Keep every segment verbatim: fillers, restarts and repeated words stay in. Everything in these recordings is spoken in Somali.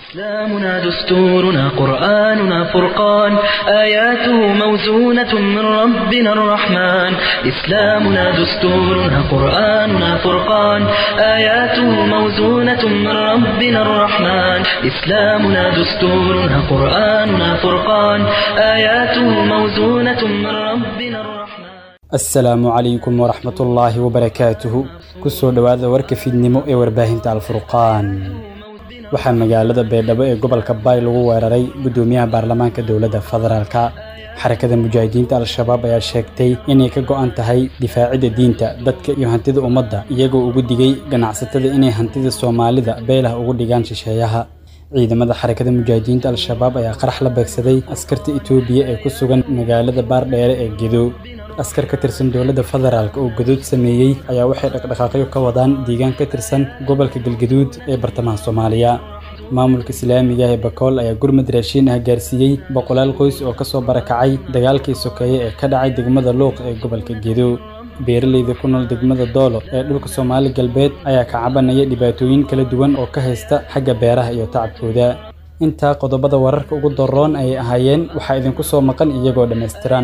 إسلامنا دستورنا قرآننا فرقان آياته موزونة من ربنا الرحمن إسلامنا دستورنا قرآننا فرقان آياته موزونة من ربنا الرحمن إسلامنا دستورنا قرآننا فرقان آياته موزونة من ربنا الرحمن السلام عليكم ورحمة الله وبركاته كسو دواد ورك في النمو ورباهنت الفرقان waxaa magaalada Beedhabo ee gobolka Bay lagu weeraray gudoomiyaha baarlamaanka dawladda federaalka xarakada mujaahidiinta al-shabaab ayaa sheegtay inay ka go'an tahay difaacidda diinta dadka iyo hantida ummadda iyagoo ugu digay ganacsatada inay hantida Soomaalida beelaha ugu dhigaan shisheeyaha ciidamada xarakada mujaahidiinta al-shabaab ayaa qarax la beegsaday askarta Itoobiya ee ku sugan magaalada Baardheere ee Gedo askar ka tirsan dawladda federaalka oo gadood sameeyay ayaa waxay dhaqdhaqaaqyo ka wadaan deegaan ka tirsan gobolka Galgaduud ee bartamaha Soomaaliya maamulka Islaamiga ee Bakool ayaa gurmad raashin ah gaarsiiyay boqolaal qoys oo ka soo barakacay dagaalkii sokeeye ee ka dhacay degmada Luuq ee gobolka Gedo beeraleyda ku nool degmada Doolo ee dhulka Soomaali galbeed ayaa ka cabanaya dhibaatooyin kala duwan oo ka haysta xagga beeraha iyo tacabkooda inta qodobada wararka ugu daroon ay ahaayeen waxa idinku soo maqan iyagoo dhameystiran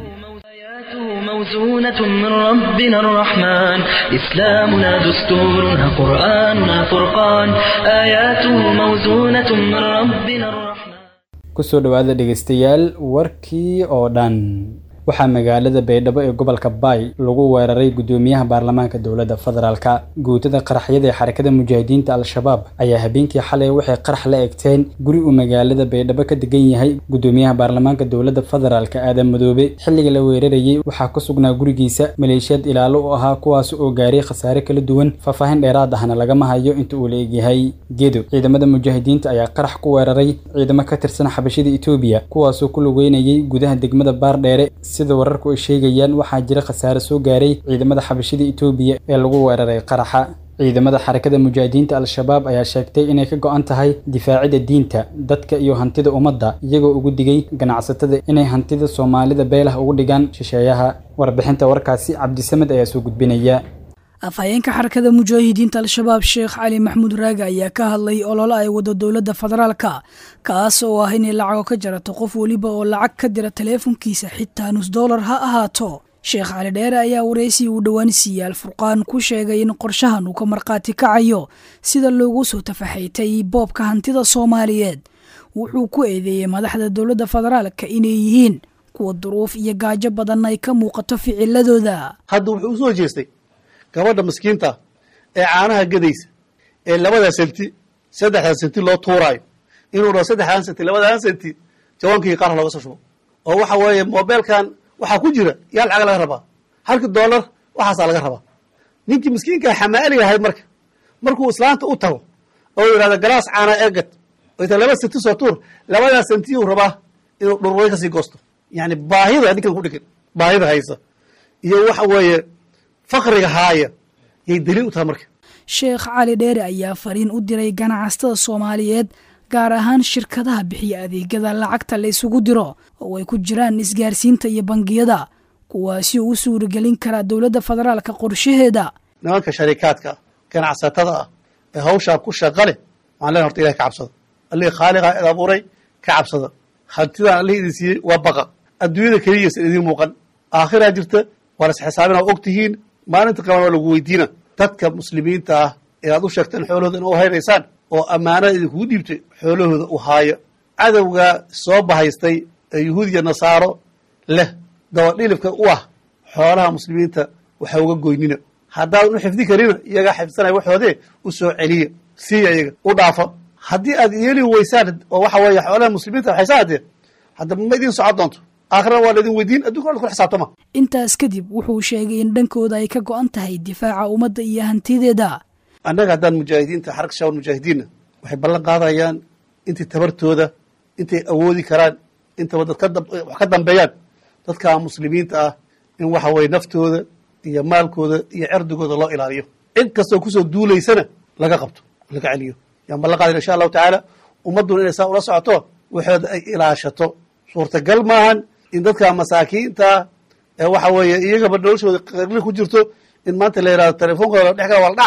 موزونة من ربنا الرحمن إسلامنا دستورنا قرآننا فرقان آياته موزونة من ربنا الرحمن كسو دوادا dhegeystayaal warkii oo dhan waxaa magaalada Beedhabo ee gobolka Bay lagu weeraray gudoomiyaha baarlamaanka dawladda federaalka guutada qaraxyada ee xarakada mujaahidiinta al-shabaab ayaa habeenkii xalay waxay qarax la eegteen guri uu magaalada Beedhabo ka degan yahay gudoomiyaha baarlamaanka dawladda federaalka Aadan Madoobe xilliga la weerarayay waxaa ku sugnaa gurigiisa maleeshiyad ilaalo u ahaa kuwaas oo gaaray khasaare kala duwan faahfaahin dheeraad ahna lagama hayo inta uu leeyahay Gedo ciidamada mujaahidiinta ayaa qarax ku weeraray ciidamo ka tirsan xabashida Itoobiya kuwaas oo ku lugeynayay gudaha degmada Baardheere sida wararku ay sheegayaan waxaa jira khasaare soo gaaray ciidamada xabashida Itoobiya ee lagu weeraray qaraxa ciidamada xarakada mujaahidiinta al-shabaab ayaa sheegtay inay ka go'an tahay difaacidda diinta dadka iyo hantida ummadda iyagoo ugu digay ganacsatada inay hantida Soomaalida beelaha ugu dhigaan shisheeyaha warbixinta warkaasi Cabdisamed ayaa soo gudbinaya afayeenka xarakada mujaahidiinta al-shabaab Sheekh Cali Maxmuud Raaga ayaa ka hadlay olole ay wado dawladda federaalka kaas oo ah in lacag ka jarato qof waliba oo lacag ka dira teleefankiisa xitaa nus dollar ha ahaato Sheekh Cali Dheere ayaa wareysi uu dhawaan siiyay al-Furqaan ku sheegay in qorshahan uu ka marqaati kacayo sida loogu soo tafaxaytay boobka hantida Soomaaliyeed wuxuu ku eedeeyay madaxda dawladda federaalka inay yihiin kuwa duruuf iyo gaajo badan ay ka muuqato ficiladooda hadda wuxuu soo jeestay gabadha miskiinta ee caanaha gadaysa ee labada senti saddexda senti loo tuurayo inuu roo saddexda senti labada senti jawaankii qaar looga soo shubo oo waxa weeye mobilkan waxa ku jira yaa lacag laga rabaa halka dollar waxa laga rabaa ninkii miskiinka xamaali yahay marka markuu islaanta u tago oo yiraahdo galaas caana eegad oo inta laba senti soo tuur labada senti uu rabaa inuu dhurway ka sii goosto yani baahida ninkan ku dhigan baahida haysa iyo waxa weeye faqriga haaya yay daliil u tahay marka Sheekh Cali Dheere ayaa fariin u diray ganacsatada Soomaaliyeed gaar ahaan shirkadaha bixiya adeegyada lacagta la isugu diro oo ay ku jiraan isgaarsiinta iyo bangiyada kuwaasi oo u suuragelin kara dawladda federaalka qorshaheeda nimanka sharikaadka ganacsatada ee hawsha ku shaqale aan leen horta Ilaahay ka cabsado Alle khaaliqa ee abuuray ka cabsado hantida Alle idin siiyay waa baqa adduunyada kaliya idin muuqan aakhira jirta wala xisaabina ogtihiin maalinta qaban lagu weydiina dadka muslimiinta ah ee aad u sheegteen xoolahooda inuu hayreysaan oo amaanada idinku dhiibtay xoolahooda u haaya cadawga soo bahaystay ee yahuudiya nasaaro leh dawadhilifka u ah xoolaha muslimiinta waxa uga goynina haddaad u xifdi karina iyaga xifsanay waxoodee u soo celiya si iyaga u dhaafa haddii aad yeeli weysaan oo waxa weeye xoolaha muslimiinta waxay saadeen hadda ma idin socod doonto aakhirna waa ladin weydiin adduunka ku xisaabtama intaas kadib wuxuu sheegay in dhankooda ay ka go'an tahay difaaca ummadda iyo hantideeda annaga haddaan mujaahidiinta xarakada shabaab mujaahidiinna waxay ballan qaadayaan intii tabartooda intay awoodi karaan intaba dad wax ka dambeeyaan dadka muslimiinta ah in waxa weeye naftooda iyo maalkooda iyo cirdigooda loo ilaaliyo cid kastoo kusoo duulaysana laga qabto laga celiyo yaan ballan qaadayna insha allahu tacaala ummadduna inay saa ula socoto waxooda ay ilaashato suurtagal maahan in dadka masaakiinta ee waxa weeye iyagaba noloshooda qarli ku jirto in maanta la yiraahdo telefonkooda dhex ka wal dhaca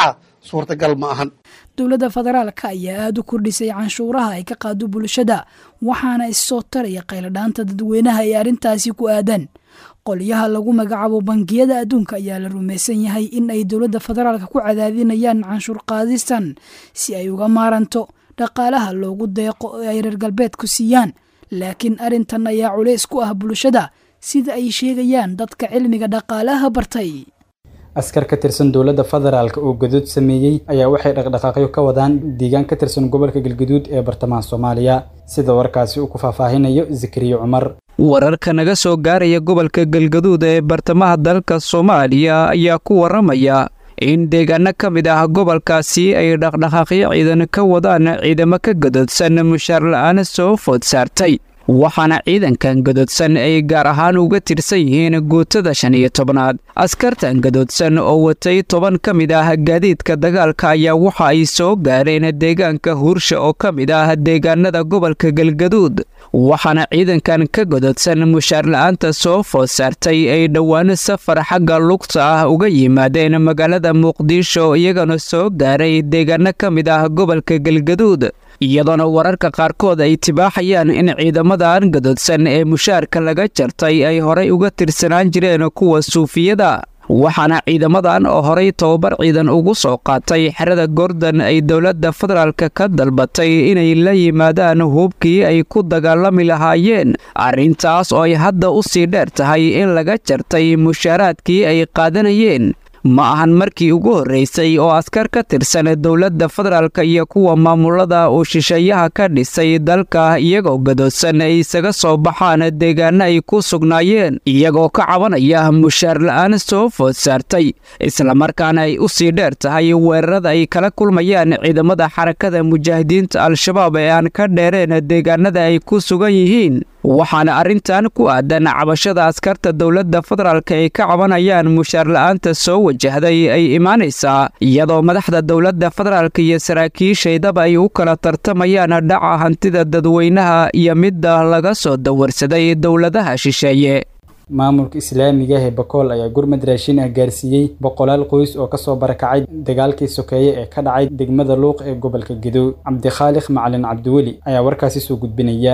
suurtagal ma ahan dowladda federaalka ayaa aada u kordhisay canshuuraha ay ka qaado bulshada waxaana issoo taraya qayladhaanta dadweynaha ee arrintaasi ku aadan qolyaha lagu magacaabo bangiyada adduunka ayaa la rumaysan yahay in ay dowladda federaalka ku cadaadinayaan canshuur qaadistan si ay uga maaranto dhaqaalaha loogu deeqo ee ay reer galbeedku siiyaan laakiin arrintan ayaa culays ku ah bulshada sida ay sheegayaan dadka cilmiga dhaqaalaha bartay askar ka tirsan dowladda federaalka oo gadood sameeyey ayaa waxay dhaqdhaqaaqyo ka wadaan deegaan ka tirsan gobolka galgaduud ee bartamaha Soomaaliya sida warkaasi uu ku faahfaahinayo Zakariya Umar wararka naga soo gaaraya gobolka galgaduud ee bartamaha dalka Soomaaliya ayaa ku waramaya in deegaano ka mid ah gobolkaasi ay dhaqdhaqaaqyo ciidan ka wadaan ciidamo ka gadoodsan mushaar la'aan soo food saartay waxaana ciidankan gadoodsan ay gaar ahaan uga tirsan yihiin guutada shan iyo tobnaad askartan gadoodsan oo watay toban ka mid ah gaadiidka dagaalka ayaa waxa ay soo gaareen deegaanka Huursha oo ka mid ah deegaanada gobolka galgaduud waxaana ciidankan ka gadoodsan mushaar la'aanta soo food saartay ay dhowaan safar xagga lugta ah uga yimaadeen magaalada Muqdisho iyagana soo gaaray deegaano ka mid ah gobolka galgaduud iyadoona wararka qaarkood ay tibaaxayaan in ciidamadan gadoodsan ee mushaarka laga jartay ay horay uga tirsanaan jireen kuwa suufiyada waxaana ciidamadan oo horay tababar ciidan ugu soo qaatay xerada Gordon ay dowladda federaalka ka dalbatay inay la yimaadaan hubkii ay ku dagaalami lahaayeen arrintaas oo ay hadda u sii dheer tahay in laga jartay mushaaraadkii ay qaadanayeen ma ahan markii ugu horeysay oo askar ka tirsan dowladda federaalka iyo kuwa maamulada oo shisheeyaha ka dhisay dalka iyagoo gadoodsan ay isaga soo baxaan deegaano ay ku sugnaayeen iyagoo ka cabanaya mushaar la'aan soo food saartay isla markaana ay u sii dheer tahay weerarada ay kala kulmayaan ciidamada xarakada mujaahidiinta al-shabaab ee aan ka dheereen deegaanada ay ku sugan yihiin waxaana arrintan ku aadan cabashada askarta dowladda federaalka ay ka cabanayaan mushaar la'aanta soo wajahday ay imaanaysaa iyadoo madaxda dowladda federaalka iyo saraakiishaydaba ay u kala tartamayaan dhaca hantida dadweynaha iyo midda laga soo dawarsaday dowladaha shisheeye maamulka islaamiga ee Bakool ayaa gurmad raashin ah gaarsiiyay boqolaal qoys oo ka soo barakacay dagaalkii sokeeye ee ka dhacay degmada Luuq ee gobolka Gedo Cabdi Khaalid Macalin Cabdiweli ayaa warkaasi soo gudbinaya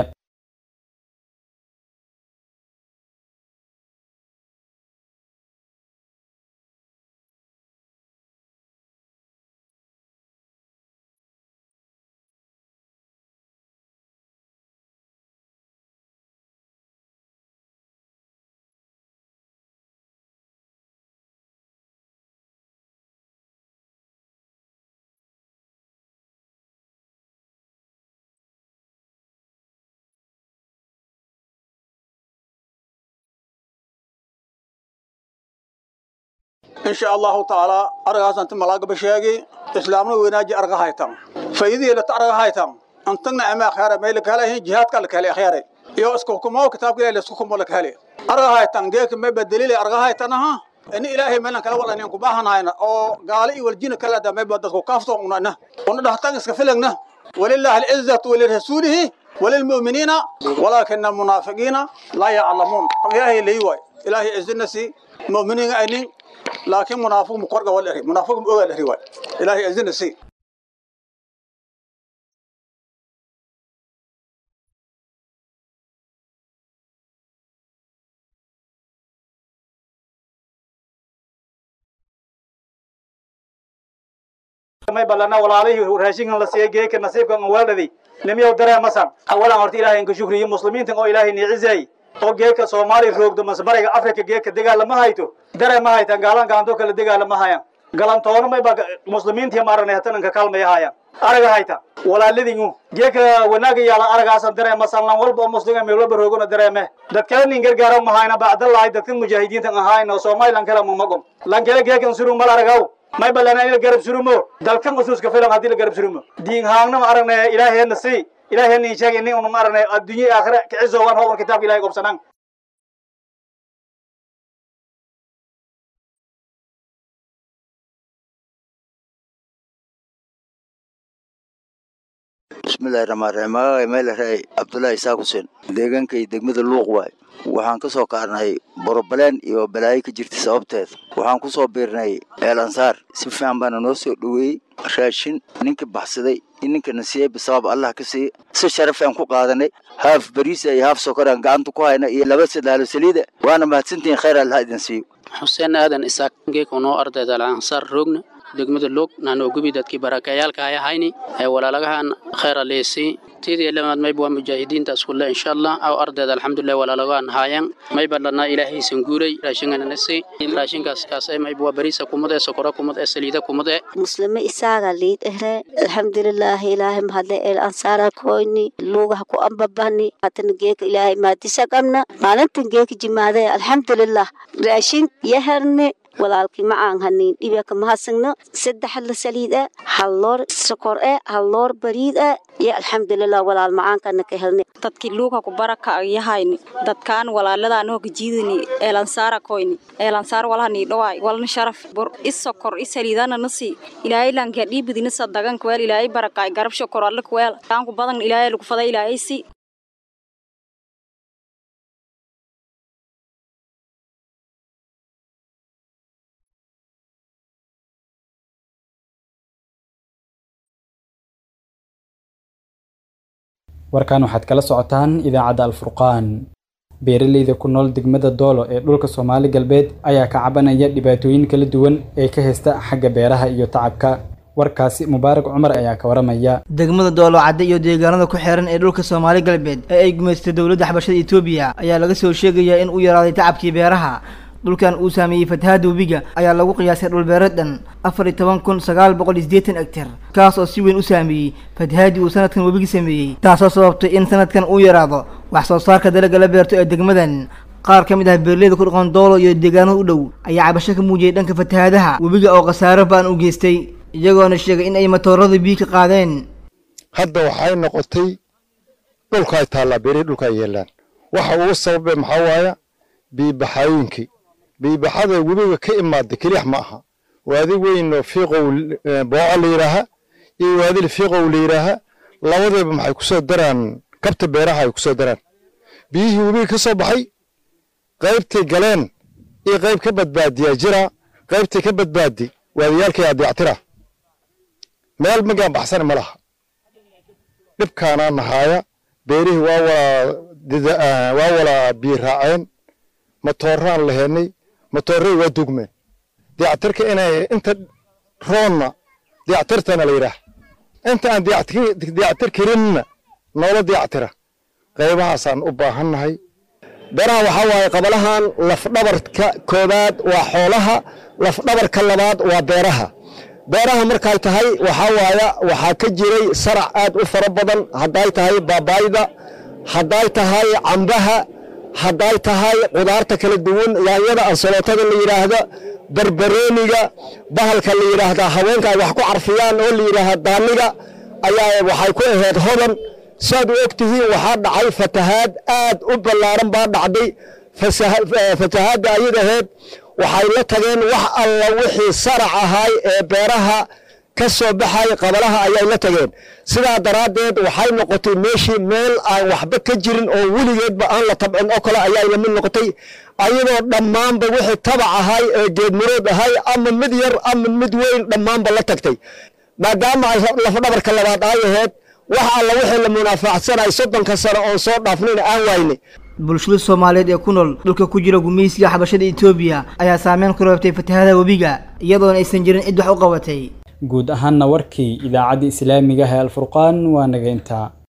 إن شاء الله تعالى أرجع أنت ملاك بشيء إسلامنا ويناجي أرجع هايتم فإذا لا ترجع هايتم أنتنا أما خير مالك هلا جهاد كلك هلا خير يا أسكوكم أو كتاب كلا أسكوكم ولا خير أرجع هايتم جاك ما بدليل أرجع هايتم ها إن إلهي منا كلا ولا نينكو باهنا هنا أو قالي والجين كلا ده ما بدك كافتو وننا ونده تانس كفلنا ولله العزة ولرسوله وللمؤمنين ولكن المنافقين لا يعلمون إلهي ليوي إلهي عزنسي مؤمنين أنين لكن منافق مقرقة ولا منافق أول الرواية إلهي أذن السي ما يبلغنا ولا عليه راشين الله سيجيك النصيب كان والدي لم يودر مثلا أولا أرتي إلهي إنك شكري مسلمين تنقو إلهي نعزي oo geeka Soomaali roogdo masbariga Afrika geeka dagaalama hayto dareema haytan gaalan gaanto kala dagaalama hayan galantoona may baa muslimiintii maaranay hatanka kalmay hayan araga hayta walaaladingu geeka wanaaga yaala aragaasan dareema sanlan walba muslimiin meel walba roogona dareeme dadka nin gargaaro ma hayna baadalay dadka mujaahidiinta ahayna Soomaaliland kala ma magom lan kala geeka suru mal aragaw may balana ila garab surumo dalkan usuuska filan hadii la garab surumo diin haangna aragnay ilaahayna si إلهي إني شاك إني أنا مرنا الدنيا آخرة كعزة وان هو الكتاب إلهي قبسنا بسم الله الرحمن الرحيم ما له عبد الله إسحاق حسين ديغان كي دغمد لوق واي waxaan ka soo kaarnay borobaleen iyo balaayo ka jirta sababteed waxaan ku soo biirnay eel ansaar si fiican baan noo soo dhaweeyay raashin ninka baxsaday ninka nasiib sabab Allah ka sii si sharaf aan ku qaadanay haaf bariis iyo haaf sokor aan gacanta ku hayna iyo laba sadaalo saliida waana mahadsantiin khayr Allah idin siiyo Xuseen Aadan Isaaq geeko noo ardayda ansaar roogna degmada log naano gubi dadkii barakayaalka ay hayni ay walaalagahan khayr leesi tidii lamaad may buu mujaahidiinta isku la insha Allah aw ardayda alxamdulillah walaalagahan hayan may balana ilaahay san guuray raashingana nasi raashinkaas kaas ay may buu bariisa kumada sokora kumada saliida kumada muslima isaaga liid ehre alxamdulillah ilaahay mahadle el ansaara kooni luuga ku ambabani atan geeka ilaahay ma tisaqamna maalintan geeka jimaade alxamdulillah raashin yaharne walaalkii ma aan hanin dhibka ma hasagna saddex la saliid ah hal loor sokor ah hal loor bariid ah ya alxamdulillah walaal ma aan kana ka helnay dadkii luuga ku baraka yahayni dadkaan walaaladaan oo jiidini eelan saara koyni eelan saar walani dhawaay walna sharaf bur is sokor is saliidana nasi ilaahay lan ka dhibidina sadagan kweel ilaahay baraka garab shokor alla kweel taan ku badan ilaahay lagu faday ilaahay si warkan waxaad kala socotaan idaacadda Al-Furqaan beeraleyda ku nool degmada Doolo ee dhulka Soomaali galbeed ayaa ka cabanaya dhibaatooyin kala duwan ee ka haysta xagga beeraha iyo tacabka warkaasi Mubaarak Umar ayaa ka waramaya degmada Doolo cadde iyo deegaanada ku xeeran ee dhulka Soomaali galbeed ee ay gumeystay dawladda xabashada Itoobiya ayaa laga soo sheegaya in uu yaraaday tacabkii beeraha dhulkan uu saameeyay fatahaada webiga ayaa lagu qiyaasay dhul beereed dhan afar iyo toban kun sagaal boqol iyo siddeetan hektar kaas oo si weyn u saameeyay fatahaadii uu sanadkan webiga sameeyay taasoo sababtay in sanadkan uu yaraado wax soo saarka dalagga la beerto ee degmadan qaar ka mid ah beeraleyda ku dhaqan Doolo iyo deegaanada u dhow ayaa cabasho ka muujiyay dhanka fatahaadaha webiga oo khasaaro baan u geystay iyagoona sheegay in ay matoorada biyo ka qaadeen hadda waxay noqotay dhulka ay taala beeraleyda dhulka ay yeelaan waxa uu sababay maxaa waaya biibaxayinki biibaxada webiga ka imaada kaliya ma aha waadi weyn oo fiiqow booco leeraha iyo waadi fiiqow leeraha labadaba maxay ku soo daraan kabta beeraha ay ku soo daraan biyihii webiga ka soo baxay qaybtay galeen iyo qayb ka badbaadiya jira qaybtay ka badbaadi waadiyalkay adeectira meel magaan baxsan ma laha dhibkaana nahaya beerihii waa wala waa wala biyo raaceen matooraan lahaynay matoorey waa dugmeen dayactirka inay inta roonna dayactirtana la yidhaah inta aan dayactir karinna noola dayactira qaybahaasaan u baahannahay beeraha waxaa waaye qabalahan lafdhabarka koobaad waa xoolaha lafdhabarka labaad waa beeraha beeraha markay tahay waxaa waaya waxaa ka jiray sarac aad u fara badan hadday tahay baabaayda hadday tahay cambaha hadday tahay qudaarta kala duwan yaanyada ansalootada la yiraahdo barbarooniga bahalka la yiraahdo haweenka wax ku carfiyaan oo la yiraahdo daaniga ayaa waxay ku ahayd hodan saad u ogtihiin waxa dhacay fatahaad aad u ballaaran baa dhacday fatahaada ayadaheed waxay la tageen wax alla wixii sarac ahay ee beeraha ka soo baxay qabalaha ayay la tageen sidaa daraadeed waxay noqotay meeshii meel aan waxba ka jirin oo weligeedba aan la tabcin oo kale ayay la mid noqotay ayadoo dhammaanba wixii tabac ahay ee geedmurood ahay ama mid yar ama mid weyn dhammaanba la tagtay maadaama ay lafdhabarka labaad ay ahayd wax alla wixii la munaafacsanay soddonka sano oo soo dhaafnayna aan waynay bulshada Soomaaliyeed ee ku nool dhulka ku jira gumeysiga xabashada Itoobiya ayaa saameyn ku reebtay fatahaada webiga iyadoona aysan jirin cid wax u qabatay guud ahaanna warkii idaacadda islaamiga ah ee Al-Furqaan waa naga intaa